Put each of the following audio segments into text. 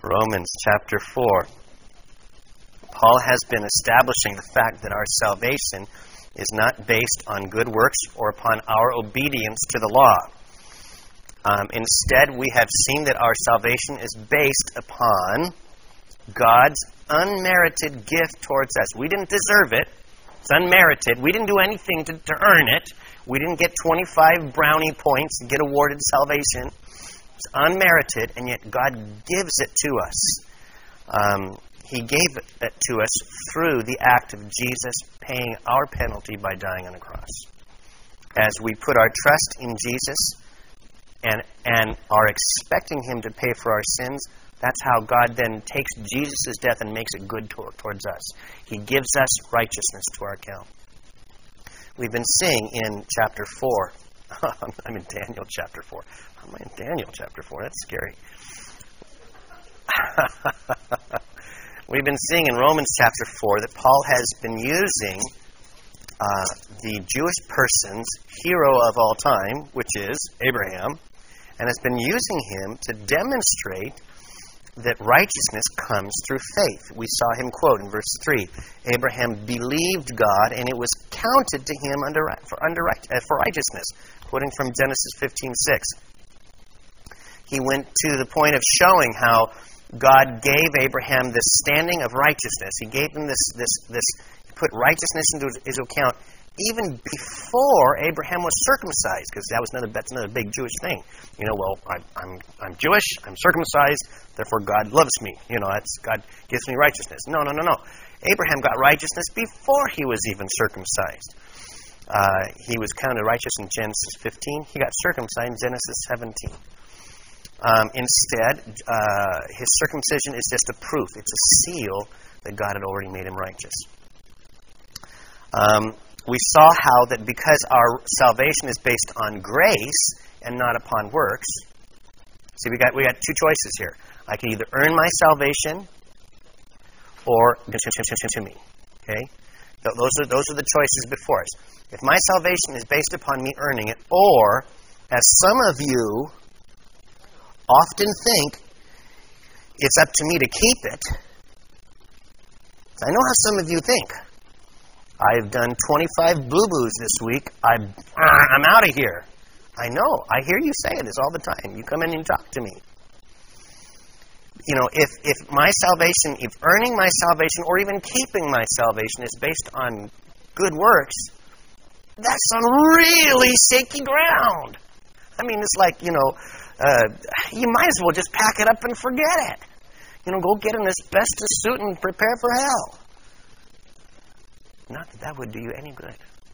Romans chapter 4. Paul has been establishing the fact that our salvation is not based on good works or upon our obedience to the law. Instead, we have seen that our salvation is based upon God's unmerited gift towards us. We didn't deserve it. It's unmerited. We didn't do anything to earn it. We didn't get 25 brownie points and get awarded salvation. It's unmerited, and yet God gives it to us. He gave it to us through the act of Jesus paying our penalty by dying on the cross. As we put our trust in Jesus and are expecting Him to pay for our sins, that's how God then takes Jesus' death and makes it good towards us. He gives us righteousness to our account. We've been seeing in chapter 4. I'm in Daniel chapter 4. How am I in Daniel chapter 4? That's scary. We've been seeing in Romans chapter 4 that Paul has been using the Jewish person's hero of all time, which is Abraham, and has been using him to demonstrate that righteousness comes through faith. We saw him quote in verse 3, Abraham believed God, and it was counted to him for righteousness, quoting from Genesis 15:6. He went to the point of showing how God gave Abraham this standing of righteousness. He gave him this put righteousness into his account even before Abraham was circumcised, because that's another big Jewish thing. I'm Jewish, I'm circumcised, therefore God loves me. God gives me righteousness. No. Abraham got righteousness before he was even circumcised. He was counted righteous in Genesis 15. He got circumcised in Genesis 17. Instead, his circumcision is just a proof. It's a seal that God had already made him righteous. We saw how that because our salvation is based on grace and not upon works. See, we got two choices here. I can either earn my salvation or to me. Okay, those are the choices before us. If my salvation is based upon me earning it, or as some of you often think it's up to me to keep it. I know how some of you think. I've done 25 boo-boos this week. I'm out of here. I know. I hear you say this all the time. You come in and talk to me. If my salvation, if earning my salvation or even keeping my salvation is based on good works, that's on really shaky ground. I mean, it's like, you might as well just pack it up and forget it. Go get an asbestos suit and prepare for hell. Not that would do you any good.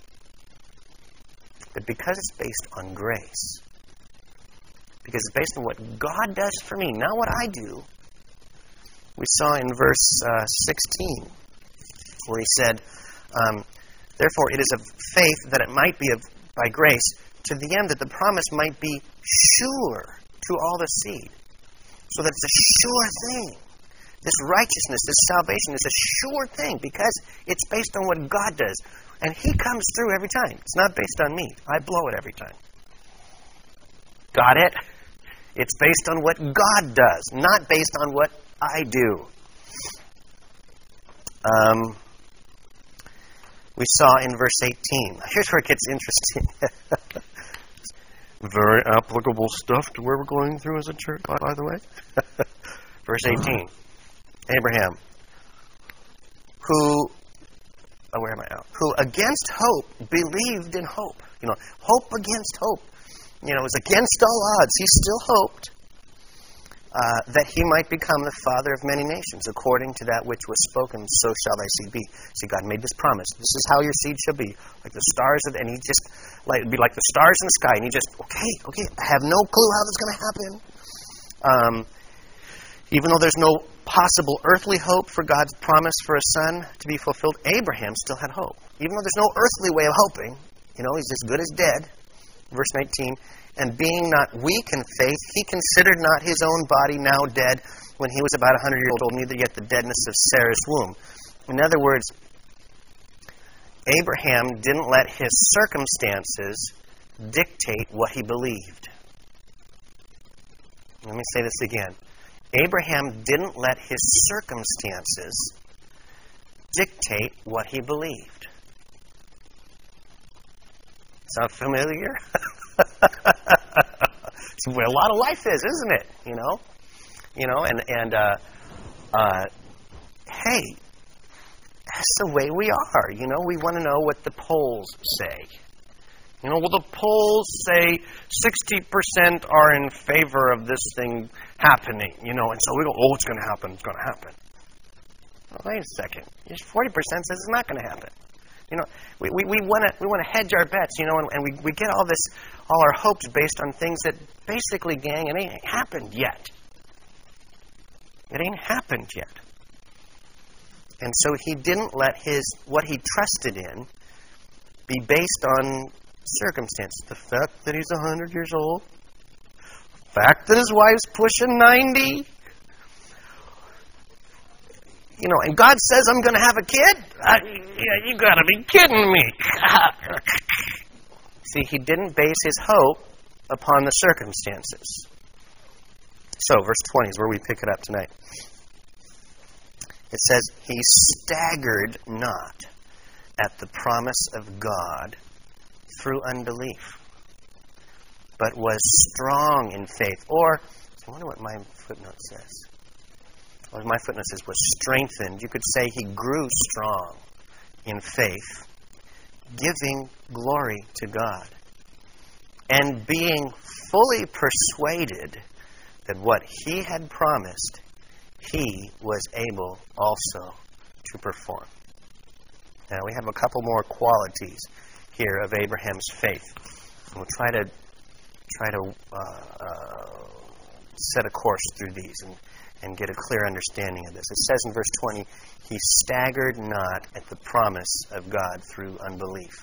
But because it's based on grace, because it's based on what God does for me, not what I do, we saw in verse 16, where he said, therefore it is of faith that it might be by grace, to the end that the promise might be sure to all the seed. So that it's a sure thing. This righteousness, this salvation is a sure thing because it's based on what God does. And He comes through every time. It's not based on me. I blow it every time. Got it? It's based on what God does, not based on what I do. We saw in verse 18. Here's where it gets interesting. Very applicable stuff to where we're going through as a church, by the way. Verse 18. Abraham, who against hope believed in hope. Hope against hope. It was against all odds. He still hoped that he might become the father of many nations, according to that which was spoken, so shall thy seed be. See, God made this promise. This is how your seed shall be, like the stars and He just it'd be like the stars in the sky. And He just okay. I have no clue how this is going to happen. Even though there's no possible earthly hope for God's promise for a son to be fulfilled, Abraham still had hope. Even though there's no earthly way of hoping, he's as good as dead. Verse 19. And being not weak in faith, he considered not his own body now dead when he was about 100 years old, neither yet the deadness of Sarah's womb. In other words, Abraham didn't let his circumstances dictate what he believed. Let me say this again. Abraham didn't let his circumstances dictate what he believed. Sound familiar? It's where a lot of life is, isn't it? Hey, that's the way we are. We want to know what the polls say. The polls say 60% are in favor of this thing happening, and so we go, it's going to happen, it's going to happen. Well, wait a second. Just 40% says it's not going to happen. We want to hedge our bets, and we get all our hopes based on things that basically, gang, it ain't happened yet. It ain't happened yet. And so he didn't let what he trusted in be based on circumstance. The fact that he's 100 years old, the fact that his wife's pushing 90, and God says I'm going to have a kid? You got to be kidding me. See, he didn't base his hope upon the circumstances. So, verse 20 is where we pick it up tonight. It says, he staggered not at the promise of God through unbelief, but was strong in faith. Or, I wonder what my footnote says. Well, my footnote says was strengthened. You could say he grew strong in faith, giving glory to God, and being fully persuaded that what he had promised, he was able also to perform. Now, we have a couple more qualities here of Abraham's faith. We'll try to set a course through these and get a clear understanding of this. It says in verse 20, he staggered not at the promise of God through unbelief.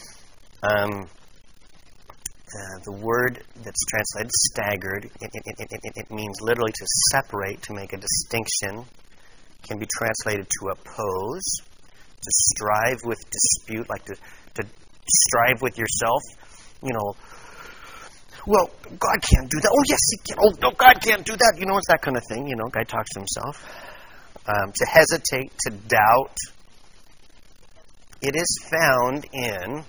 The word that's translated staggered, it means literally to separate, to make a distinction. It can be translated to oppose, to strive with dispute, like to strive with yourself. Well, God can't do that. Oh, yes, he can. Oh, no, God can't do that. It's that kind of thing. Guy talks to himself. To hesitate, to doubt. It is found in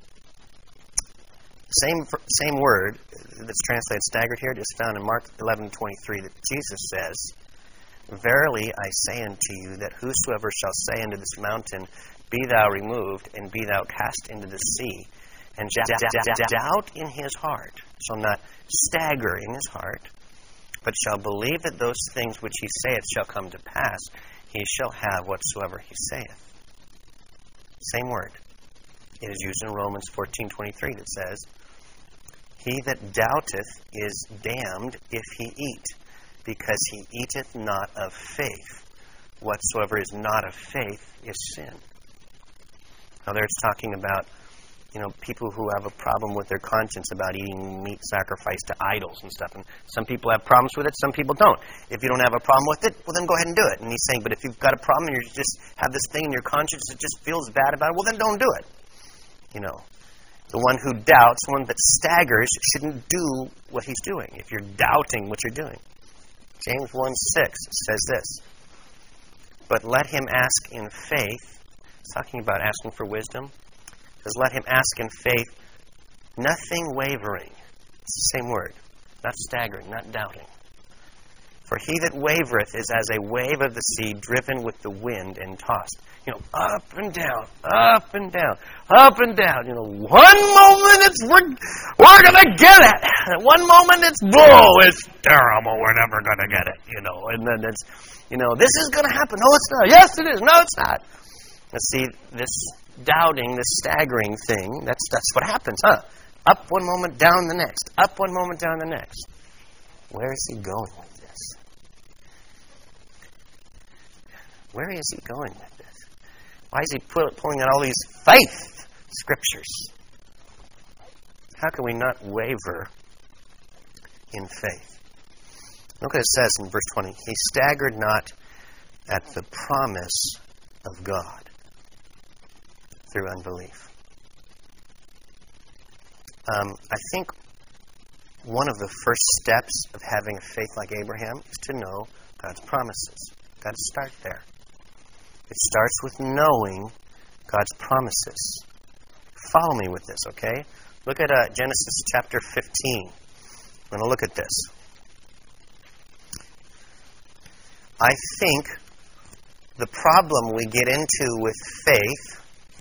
same word that's translated staggered here. It is found in Mark 11:23 that Jesus says, "Verily I say unto you that whosoever shall say unto this mountain, Be thou removed, and be thou cast into the sea, and doubt in his heart, shall not stagger in his heart, but shall believe that those things which he saith shall come to pass, he shall have whatsoever he saith." Same word. It is used in Romans 14:23 that says, "He that doubteth is damned if he eat, because he eateth not of faith. Whatsoever is not of faith is sin." Now there it's talking about, people who have a problem with their conscience about eating meat sacrificed to idols and stuff. And some people have problems with it, some people don't. If you don't have a problem with it, well, then go ahead and do it. And he's saying, but if you've got a problem and you just have this thing in your conscience that just feels bad about it, well, then don't do it. The one who doubts, the one that staggers, shouldn't do what he's doing if you're doubting what you're doing. James 1:6 says this, "But let him ask in faith," it's talking about asking for wisdom, it says, "Let him ask in faith, nothing wavering." It's the same word. Not staggering, not doubting. "For he that wavereth is as a wave of the sea driven with the wind and tossed." Up and down, up and down, up and down. One moment we're going to get it. And one moment it's it's terrible, we're never going to get it. And then it's, this is going to happen. No, it's not. Yes, it is. No, it's not. Let's see, this doubting, this staggering thing, that's what happens, huh? Up one moment, down the next. Up one moment, down the next. Where is he going with this? Where is he going with this? Why is he pulling out all these faith scriptures? How can we not waver in faith? Look what it says in verse 20. He staggered not at the promise of God through unbelief. I think one of the first steps of having a faith like Abraham is to know God's promises. Got to start there. It starts with knowing God's promises. Follow me with this, okay? Look at Genesis chapter 15. I'm going to look at this. I think the problem we get into with faith,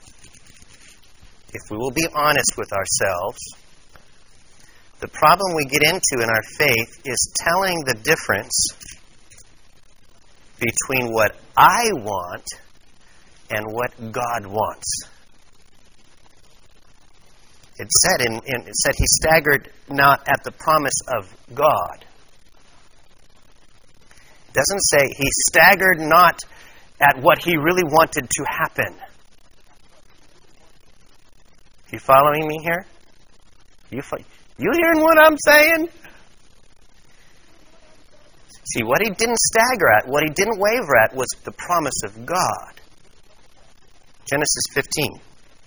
if we will be honest with ourselves, the problem we get into in our faith is telling the difference between what I want and what God wants. It said he staggered not at the promise of God. It doesn't say he staggered not at what he really wanted to happen. You following me here? You hearing what I'm saying? See, what he didn't stagger at, what he didn't waver at, was the promise of God. Genesis 15.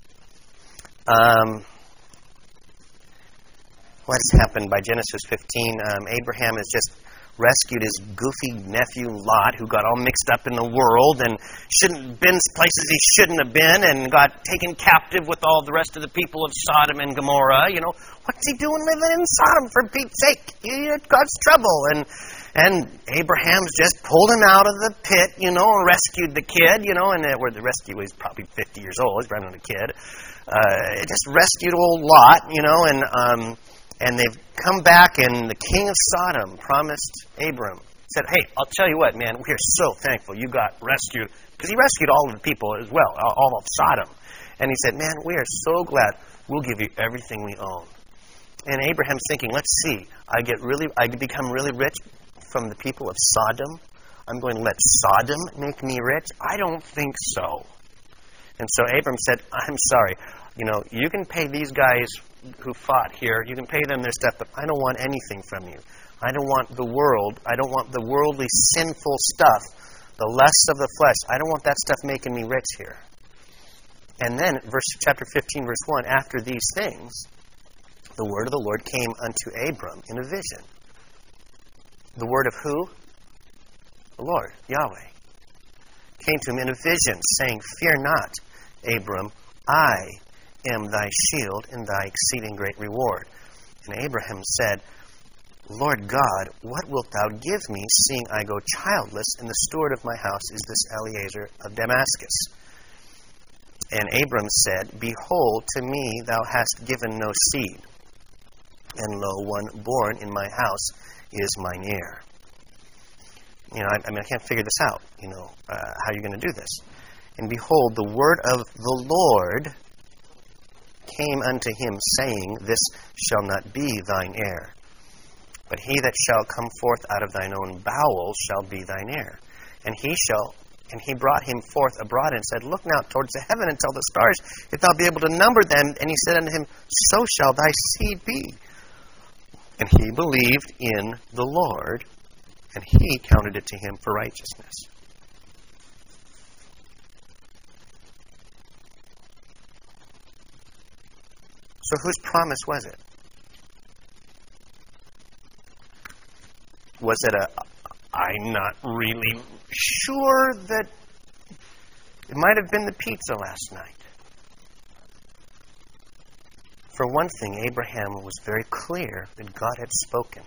What has happened by Genesis 15? Abraham has just rescued his goofy nephew Lot, who got all mixed up in the world and shouldn't have been places he shouldn't have been, and got taken captive with all the rest of the people of Sodom and Gomorrah. You know, what's he doing living in Sodom, for Pete's sake? He had God's trouble. And Abraham's just pulled him out of the pit, you know, and rescued the kid, you know, and where the rescue was probably 50 years old. He's running a kid. Just rescued old Lot, you know, and they've come back, and the king of Sodom promised Abram, said, hey, I'll tell you what, man, we are so thankful you got rescued, because he rescued all of the people as well, all of Sodom. And he said, man, we are so glad, we'll give you everything we own. And Abraham's thinking, let's see, I become really rich from the people of Sodom. I'm going to let Sodom make me rich? I don't think so. And so Abram said, I'm sorry, you know, you can pay these guys who fought here, you can pay them their stuff, but I don't want anything from you. I don't want the world. I don't want the worldly, sinful stuff, the lusts of the flesh. I don't want that stuff making me rich here. And then, chapter 15, verse 1, after these things, the word of the Lord came unto Abram in a vision. The word of who? The Lord, Yahweh. Came to him in a vision, saying, fear not, Abram, I am thy shield and thy exceeding great reward. And Abraham said, Lord God, what wilt thou give me, seeing I go childless, and the steward of my house is this Eliezer of Damascus? And Abram said, behold, to me thou hast given no seed, and lo, one born in my house is mine heir. You know, I can't figure this out, you know, how you're going to do this. And behold, the word of the Lord came unto him, saying, this shall not be thine heir, but he that shall come forth out of thine own bowels shall be thine heir. And he brought him forth abroad and said, look now towards the heaven and tell the stars, if thou be able to number them. And he said unto him, so shall thy seed be. And he believed in the Lord, and he counted it to him for righteousness. So whose promise was it? Was it I'm not really sure that it might have been the pizza last night. For one thing, Abraham was very clear that God had spoken.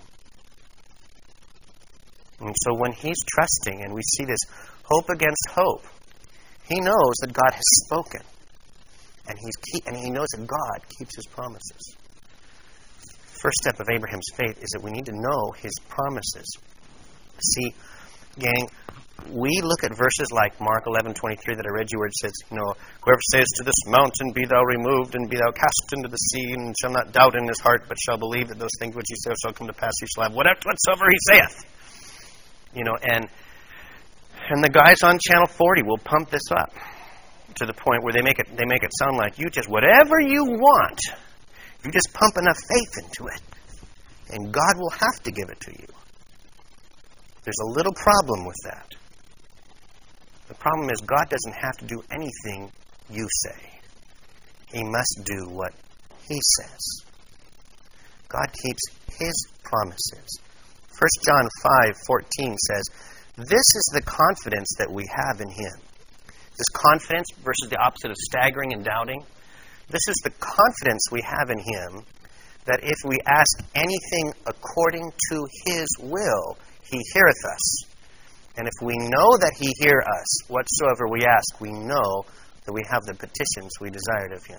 And so when he's trusting, and we see this hope against hope, he knows that God has spoken. And he knows that God keeps his promises. First step of Abraham's faith is that we need to know his promises. See, gang, we look at verses like Mark 11:23 that I read you, where it says, you know, whoever says to this mountain, be thou removed and be thou cast into the sea, and shall not doubt in his heart, but shall believe that those things which he saith shall come to pass, he shall have whatsoever he saith. You know, and the guys on Channel 40 will pump this up to the point where they make it sound like you just, whatever you want, you just pump enough faith into it, and God will have to give it to you. There's a little problem with that. The problem is God doesn't have to do anything you say. He must do what he says. God keeps His promises. 1 John 5:14 says, "This is the confidence that we have in Him." This confidence versus the opposite of staggering and doubting. This is the confidence we have in Him that if we ask anything according to His will, He heareth us. And if we know that He hear us, whatsoever we ask, we know that we have the petitions we desired of Him.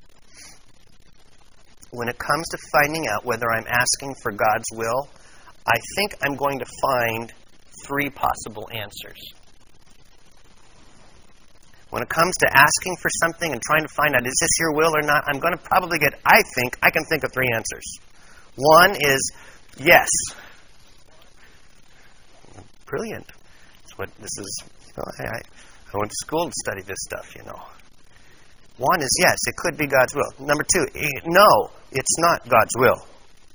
When it comes to finding out whether I'm asking for God's will, I think I'm going to find 3 possible answers. When it comes to asking for something and trying to find out, is this your will or not, I'm going to probably get, I can think of 3 answers. One is, yes. Brilliant. That's what this is. I went to school to study this stuff, One is, yes, it could be God's will. Number 2, no, it's not God's will.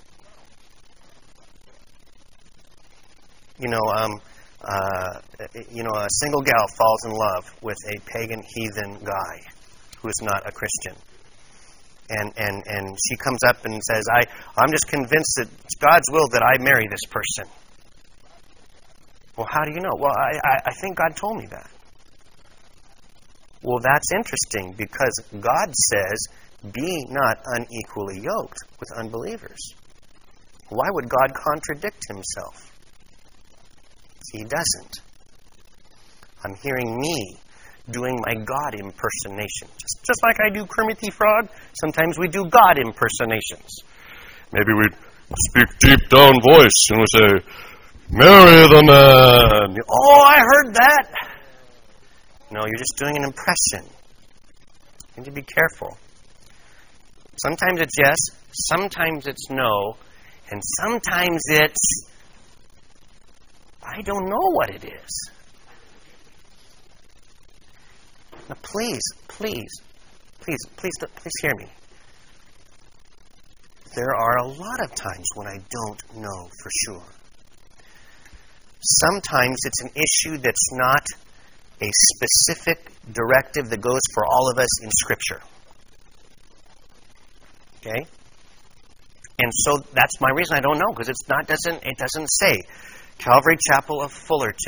A single gal falls in love with a pagan heathen guy who is not a Christian. And she comes up and says, I'm just convinced that it's God's will that I marry this person. Well, how do you know? Well, I think God told me that. Well, that's interesting because God says, be not unequally yoked with unbelievers. Why would God contradict Himself? He doesn't. I'm hearing me doing my God impersonation. Just like I do Kermit the Frog, sometimes we do God impersonations. Maybe we speak deep down voice and we say, marry the man. Oh, I heard that. No, you're just doing an impression. You need to be careful. Sometimes it's yes, sometimes it's no, and sometimes it's I don't know what it is. Now, please hear me. There are a lot of times when I don't know for sure. Sometimes it's an issue that's not a specific directive that goes for all of us in Scripture. Okay? And so that's my reason I don't know, because it doesn't say Calvary Chapel of Fullerton